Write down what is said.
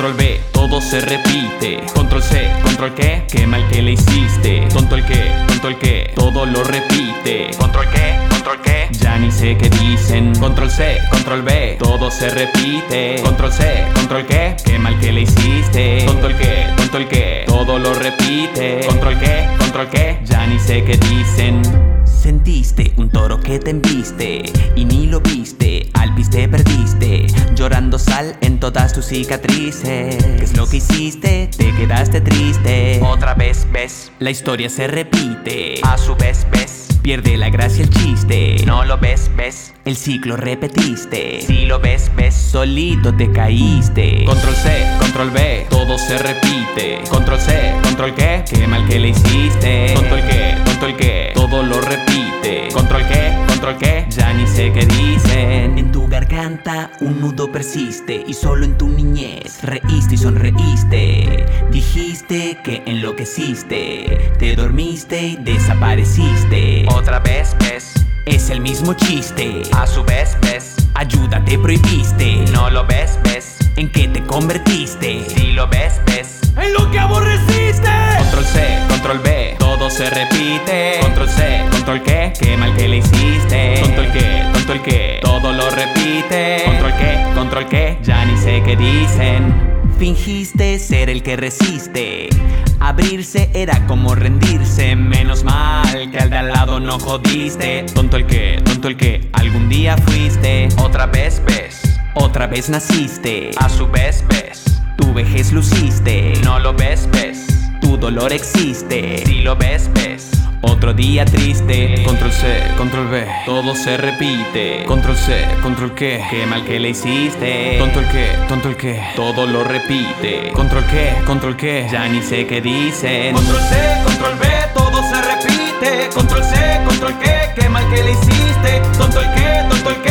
control B, todo se repite. Control C, control qué mal que le hiciste. Tonto el que, todo lo repite. Control qué, ya ni sé qué dicen. Control C, control B, todo se repite. Control C, control qué mal que le hiciste. Tonto el que, todo lo repite. Control qué, ya ni sé qué dicen. Sentiste un toro que te embiste y ni lo viste, al pis te perdiste, llorando sal en todas tus cicatrices. ¿Qué es lo que hiciste? Te quedaste triste. Otra vez ves, la historia se repite. A su vez ves, pierde la gracia el chiste. No lo ves, el ciclo repetiste. Si lo ves, solito te caíste. Control C, control B, todo se repite. Control C, control qué mal que le hiciste. Tonto el que, todo lo repite. Control qué, ya ni sé qué dicen. En tu garganta un nudo persiste y solo en tu niñez reíste y sonreíste. Dijiste que enloqueciste, te dormiste y desapareciste. Otra vez ves, es el mismo chiste. A su vez ves, ayuda te prohibiste. No lo ves, ¿en qué te convertiste? Si lo ves, en lo que aborreciste. Control C, control B, todo se repite. Control C, control qué mal que le hiciste. Tonto el que, todo lo repite. Control qué, ya ni sé qué dicen. Fingiste ser el que resiste. Abrirse era como rendirse. Menos mal que al de al lado no jodiste. Tonto el que, algún día fuiste. Otra vez ves, otra vez naciste. A su vez ves, tu vejez luciste. No lo ves, tu dolor existe. Si lo ves, otro día triste. Control C, control B, todo se repite. Control C, control qué mal que le hiciste. Tonto el que, todo lo repite. Control qué, ya ni sé qué dicen. Control C, control B, todo se repite. Control C, control qué mal que le hiciste. Tonto el que,